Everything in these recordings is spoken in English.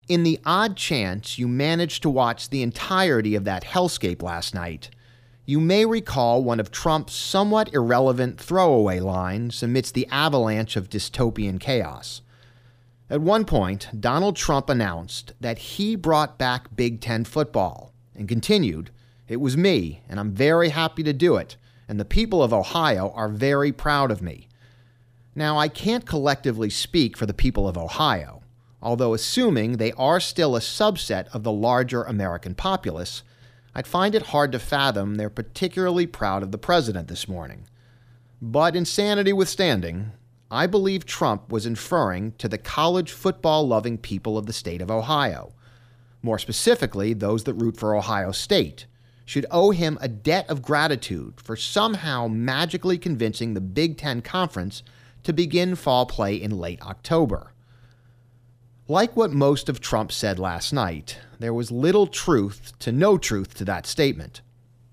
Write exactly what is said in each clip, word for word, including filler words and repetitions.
In the odd chance you managed to watch the entirety of that hellscape last night, you may recall one of Trump's somewhat irrelevant throwaway lines amidst the avalanche of dystopian chaos. At one point, Donald Trump announced that he brought back Big Ten football and continued, "It was me, and I'm very happy to do it, and the people of Ohio are very proud of me." Now, I can't collectively speak for the people of Ohio, although assuming they are still a subset of the larger American populace, I'd find it hard to fathom they're particularly proud of the president this morning. But insanity withstanding, I believe Trump was inferring to the college football-loving people of the state of Ohio. More specifically, those that root for Ohio State should owe him a debt of gratitude for somehow magically convincing the Big Ten Conference to begin fall play in late October. Like what most of Trump said last night, there was little truth to no truth to that statement.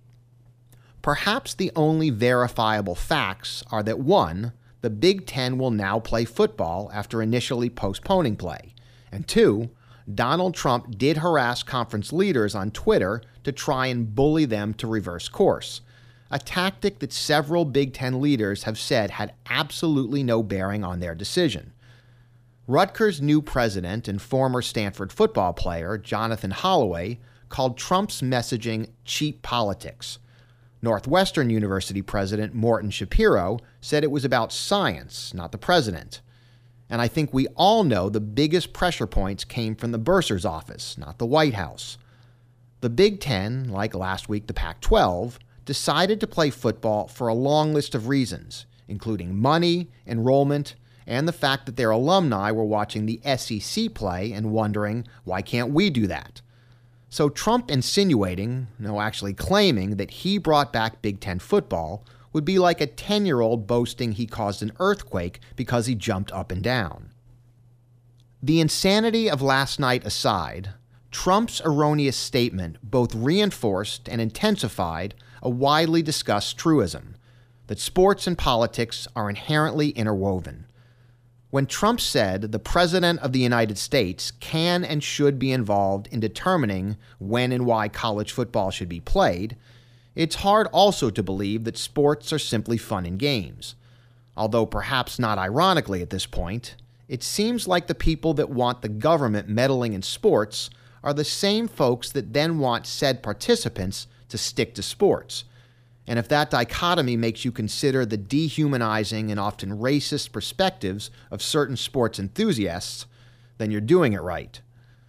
Perhaps the only verifiable facts are that one, the Big Ten will now play football after initially postponing play, and two, Donald Trump did harass conference leaders on Twitter to try and bully them to reverse course, a tactic that several Big Ten leaders have said had absolutely no bearing on their decision. Rutgers' new president and former Stanford football player, Jonathan Holloway, called Trump's messaging cheap politics. Northwestern University president Morton Shapiro said it was about science, not the president. And I think we all know the biggest pressure points came from the bursar's office, not the White House. The Big Ten, like last week the Pac twelve, decided to play football for a long list of reasons, including money, enrollment, and the fact that their alumni were watching the S E C play and wondering, why can't we do that? So Trump insinuating, no, actually claiming that he brought back Big Ten football would be like a ten-year-old boasting he caused an earthquake because he jumped up and down. The insanity of last night aside, Trump's erroneous statement both reinforced and intensified a widely discussed truism, that sports and politics are inherently interwoven. When Trump said the President of the United States can and should be involved in determining when and why college football should be played, it's hard also to believe that sports are simply fun and games. Although perhaps not ironically at this point, it seems like the people that want the government meddling in sports are the same folks that then want said participants to stick to sports. And if that dichotomy makes you consider the dehumanizing and often racist perspectives of certain sports enthusiasts, then you're doing it right.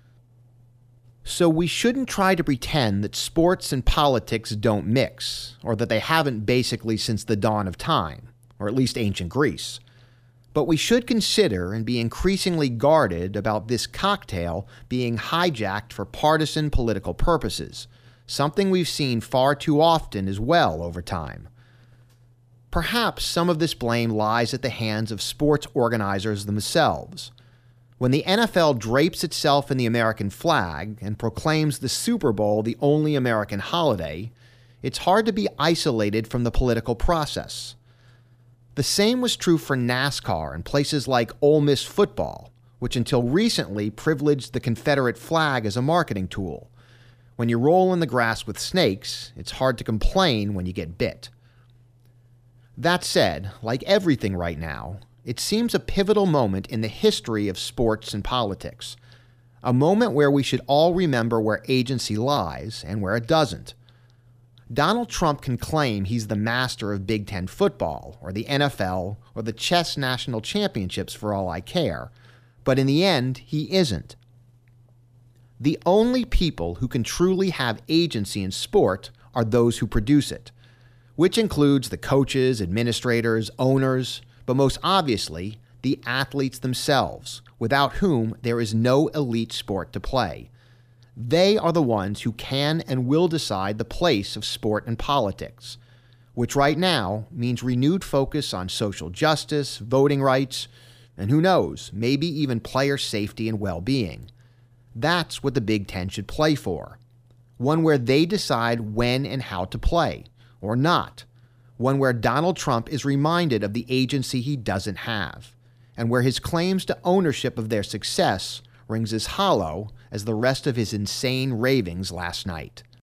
So we shouldn't try to pretend that sports and politics don't mix, or that they haven't basically since the dawn of time, or at least ancient Greece. But we should consider and be increasingly guarded about this cocktail being hijacked for partisan political purposes, something we've seen far too often as well over time. Perhaps some of this blame lies at the hands of sports organizers themselves. When the N F L drapes itself in the American flag and proclaims the Super Bowl the only American holiday, it's hard to be isolated from the political process. The same was true for NASCAR and places like Ole Miss football, which until recently privileged the Confederate flag as a marketing tool. When you roll in the grass with snakes, it's hard to complain when you get bit. That said, like everything right now, it seems a pivotal moment in the history of sports and politics, a moment where we should all remember where agency lies and where it doesn't. Donald Trump can claim he's the master of Big Ten football, or the N F L, or the chess national championships for all I care, but in the end, he isn't. The only people who can truly have agency in sport are those who produce it, which includes the coaches, administrators, owners, but most obviously, the athletes themselves, without whom there is no elite sport to play. They are the ones who can and will decide the place of sport and politics, which right now means renewed focus on social justice, voting rights, and who knows, maybe even player safety and well-being. That's what the Big Ten should play for. One where they decide when and how to play, or not. One where Donald Trump is reminded of the agency he doesn't have, and where his claims to ownership of their success rings as hollow as the rest of his insane ravings last night.